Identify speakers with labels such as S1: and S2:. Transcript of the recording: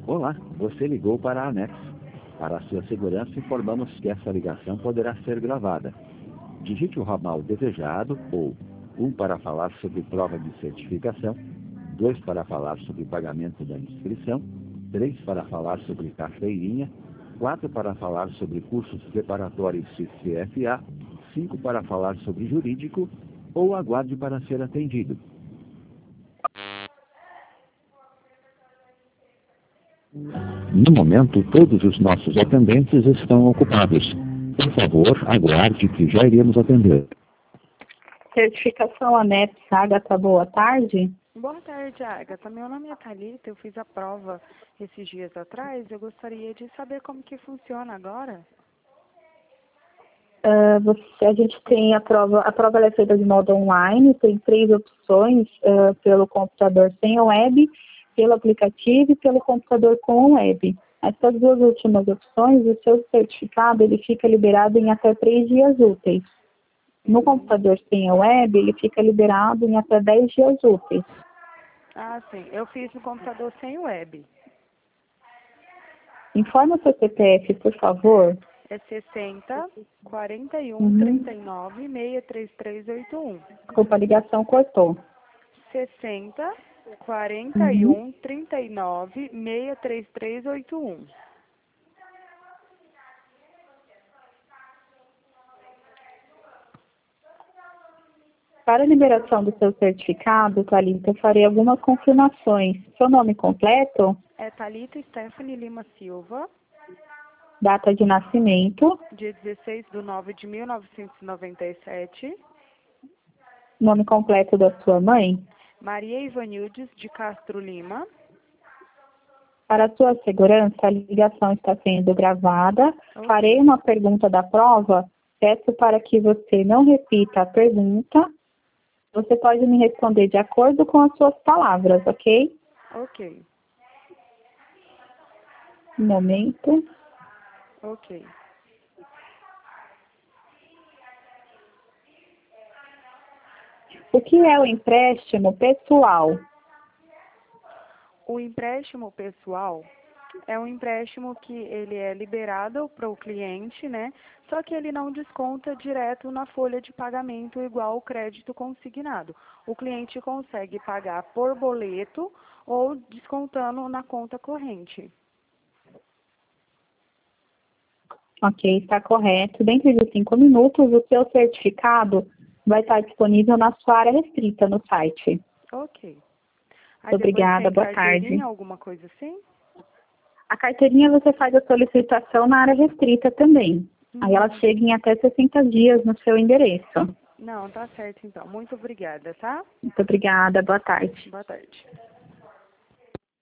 S1: Olá, você ligou para a ANEX. Para a sua segurança, informamos que essa ligação poderá ser gravada. Digite o ramal desejado ou 1 para falar sobre prova de certificação, 2 para falar sobre pagamento da inscrição, 3 para falar sobre carteirinha, 4 para falar sobre cursos preparatórios CFA, 5 para falar sobre jurídico ou aguarde para ser atendido. No momento, todos os nossos atendentes estão ocupados. Por favor, aguarde que já iremos atender.
S2: Certificação ANEP, Agatha, boa tarde.
S3: Boa tarde, Agatha. Meu nome é Thalita, eu fiz a prova esses dias atrás. Eu gostaria de saber como que funciona agora.
S2: A gente tem a prova ela é feita de modo online, tem 3 opções, pelo computador sem web, pelo aplicativo e pelo computador com web. Essas 2 últimas opções, o seu certificado ele fica liberado em até 3 dias úteis. No computador sem a web, ele fica liberado em até 10 dias úteis.
S3: Ah, sim. Eu fiz no computador sem web.
S2: Informa o seu CPF, por favor.
S3: É 60 41 39 63381.
S2: Desculpa, a ligação cortou.
S3: 60 41 39 63381.
S2: Para a liberação do seu certificado, Thalita, eu farei algumas confirmações. Seu nome completo?
S3: É Thalita Stephanie Lima Silva.
S2: Data de nascimento?
S3: Dia 16/9/1997.
S2: Nome completo da sua mãe?
S3: Maria Ivanildes de Castro Lima.
S2: Para a sua segurança, a ligação está sendo gravada.
S3: Okay.
S2: Farei uma pergunta da prova. Peço para que você não repita a pergunta. Você pode me responder de acordo com as suas palavras, ok?
S3: Ok.
S2: Um momento.
S3: Ok.
S2: O que é o empréstimo pessoal?
S3: O empréstimo pessoal é um empréstimo que ele é liberado para o cliente, né? Só que ele não desconta direto na folha de pagamento igual o crédito consignado. O cliente consegue pagar por boleto ou descontando na conta corrente.
S2: Ok, está correto. Dentro de 5 minutos, o seu certificado vai estar disponível na sua área restrita no site.
S3: Ok. Aí
S2: Muito obrigada, boa
S3: carteirinha,
S2: tarde.
S3: Alguma coisa assim?
S2: A carteirinha você faz a solicitação na área restrita também. Aí ela chega em até 60 dias no seu endereço.
S3: Não, tá certo então. Muito obrigada, tá?
S2: Muito obrigada, boa tarde.
S3: Boa tarde.